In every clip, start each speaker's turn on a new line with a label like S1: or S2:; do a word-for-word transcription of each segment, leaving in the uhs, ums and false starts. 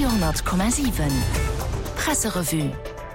S1: Radio Komma sieben Presserevue.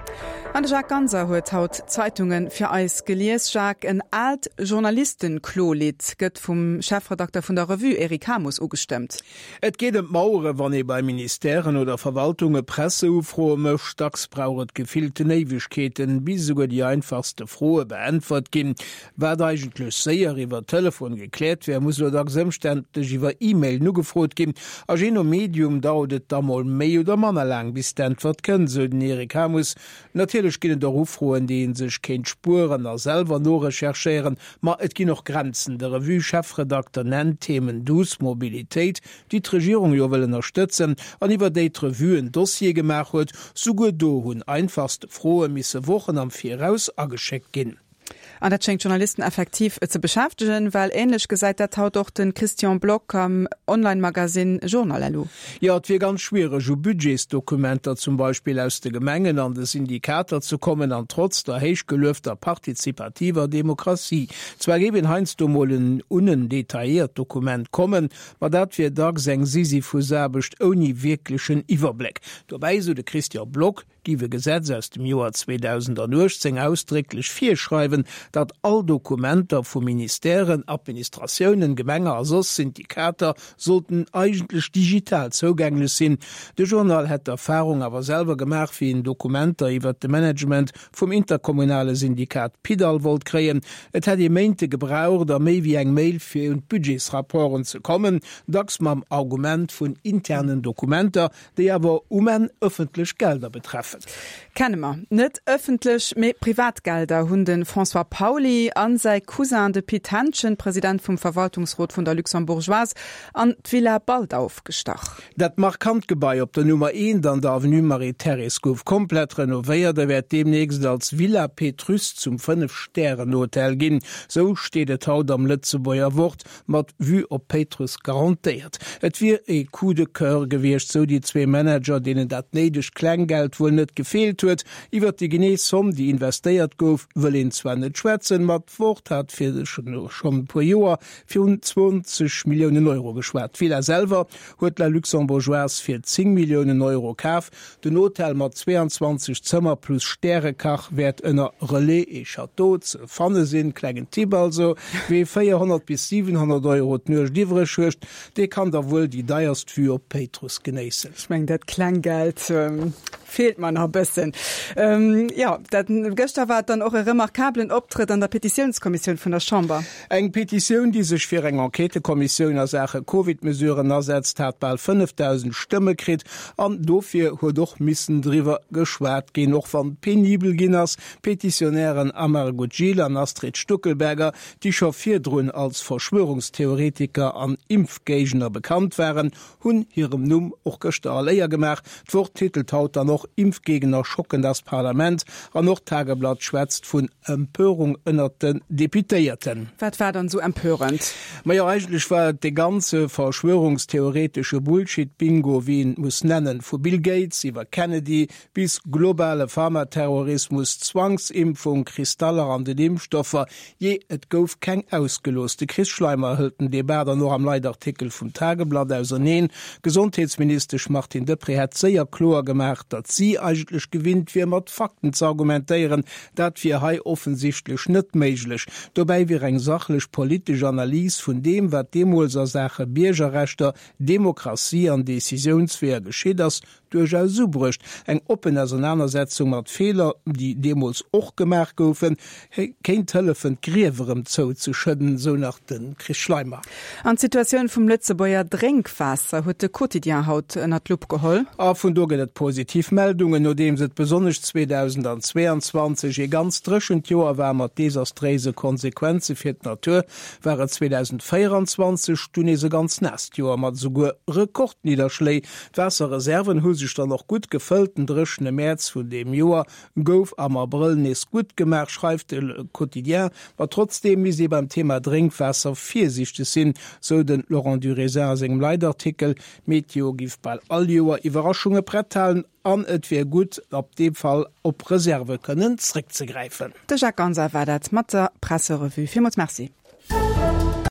S2: An Jacques Ganser huet haut Zeitungen fir eis gelees. Jacques, en alt Journalistenklolit gëtt vum Chefredakteur vun der Revue Erik Hamus ugestimmt.
S3: Et geht em Maure, wann e bei Ministerieren oder Verwaltunge Presseufroe mëcht, dacks brauret gefilte Neiwigkeeten, bis sogar die einfachste Frohe beantwort ginn. Wer eigentlich séier iwwer Telefon geklärt, wer muss da semständech iwwer E-Mail nu gefrot gin. A geno Medium daudet damol méi oder manner lang bis d'Antwort kën, so den Erik Hamus. Natürlich ginnen der Rufroen, deen sech kéint Spuren er selber no recherchieren, ma et gin noch Grenzen. Der Revue-Chefredakteur nennt Themen dus Mobilitéit, die d'Regierung jo willen unterstützen, an iwwer déit Revue ein Dossier gemach huet, so gut do hunn einfachst frohe misse Wochen am Viraus ageschickt ginn.
S2: An dat schenkt Journalisten effektiv ze beschäftigen, weil ähnlich gesagt dat haut doch den Christian Block am Online-Magasin Journal.
S3: Ja, et wie ganz schwere so Budgetsdokumenter zum Beispiel aus de Gemengen an des Indikator zu kommen, an trotz der heich gelöfter partizipativer Demokratie. Zwar geben heinz du mollen unnen detailliert Dokument kommen, war dat wir da seng Sisyphus-Erbecht oni wirklichen Überblick. Dabei so de Christian Block, die wir Gesetze aus dem Jahr zweitausendneunzehn ausdrücklich vier schreiben, dat all Dokumenter vu Ministerien, Administrationen, Gemenger also Syndikater sollten eigentlich digital zugänglich sind. De Journal hat Erfahrung aber selber gemacht, wie ein Dokumenter iwwer de Management vom interkommunale Syndikat Pidal wollt kreen. Et hat die Meinte gebraucht, da méi wie eng Mail für und Budgetsrapporten zu kommen, dacks mam Argument von internen Dokumenter, die aber um en öffentlich Gelder betreffen.
S2: Kennen wir. Nicht öffentlich, mit Privatgelder hunden François Pauli an sein Cousin de Pitanchen, Präsident vom Verwaltungsrat von der Luxembourgeoise, an Villa Baldau gestach.
S3: Dat markant Gebäi op der Nummer eins dann der Avenue Marie-Thérèse gouf komplett renoviert, der wird demnächst als Villa Petrus zum Fünf-Sternen-Hotel gehen. So steht et haut am Lützebäuer Wort, mat Vue op Petrus garantiert. Et wir e coup de cœur gewircht, so die zwei Manager, denen dat neidisch Kleingeld wohl net gefehlt huet, iwwer die Geneessumm, die investiert gouf, will ihn zwar net schwätzen, mat Wort hat fir schon, schon pro Joer vierundzwanzig Millionen Euro geschwert. Viel er selber huet la Luxembourgeoise fir zehn Millionen Euro kaf. Den Hotel mat zweiundzwanzig Zimmer plus Sterrekach werd ënner Relais e Chateau ze fanne sinn, klegen Tipp also, wie vierhundert bis siebenhundert Euro nuch divre schwcht, de kann da wohl die deierst für Petrus geneessen.
S2: Ich mein, dat Kleingeld ähm, fehlt man noch bisschen. Ähm, ja, gestern war dann auch ein remarkablen Auftritt an der Petitionskommission von der Chambre.
S3: Eng Petition, die sich für eine Enquetekommission der Sache Covid-Mesuren ersetzt hat, bald fünftausend Stimmen kriegt, und dafür hat doch müssen drüber geschwärzt gehen, noch von Penibelginners, Petitionären Amargo Gil und Astrid Stuckelberger, die schon vier drun als Verschwörungstheoretiker an Impfgegner bekannt waren, hun ihrem Numm auch gestern leer gemacht. Worttitel taut dann noch Impfgegner schocken das Parlament, an noch Tageblatt schwätzt von Empörung ënnerten Deputierten.
S2: Was war dann so empörend?
S3: Ma ja, eigentlich war die ganze verschwörungstheoretische Bullshit-Bingo, wie ihn muss nennen, von Bill Gates über Kennedy bis globale Pharmaterrorismus, Zwangsimpfung, Kristaller an den Impfstoffe, je et gouf kein ausgeloste. Chris Schleimer hölten die Bärder noch am Leitartikel vom Tageblatt auseinander. Gesundheitsminister Martin Depré hat sehr klar gemacht, dass sie eigentlich gewinnt, wie mat Fakten zu argumentieren, dat wir hei offensichtlich net möglich. Dabei wir eng sachlich politische Analyse von dem, wat demolser Sache Bürgerrechte, Demokratie an Decisionswehr geschieht, das durchaus so bricht. Eng offene Auseinandersetzung mat Fehler, die Demos auch gemacht goufen, kein Telefon grieverem Zoo zu schütten, so nach den Chris Schleimer.
S2: An Situation vom Lützebäuer Drinkwasser huet de Quotidien haut in der Club geholl.
S3: A von do get Positivmeldungen, no dem se besonders zweitausendzweiundzwanzig e ganz drschend Joer war mat desaströse Konsequenze fir d Natur, waren zweitausendvierundzwanzig dunese ganz nest Joer mat sogar Rekordniederschlei. Wasserreserven hu sich dann noch gut gefüllten drschende März von dem Joer gouf am April nes gut gemerk, schreibt el Quotidien, war trotzdem wie sie beim Thema Trinkwasser viersichte sinn, so den Laurent Durésin segem Leitartikel Meteo gif bei all Joer Überraschungen brettalen an et wär gut ab dem Fall op Reserve können zurückzugreifen.
S2: De Jacques Ganser war dat mat der Presserevue. Vielmals merci.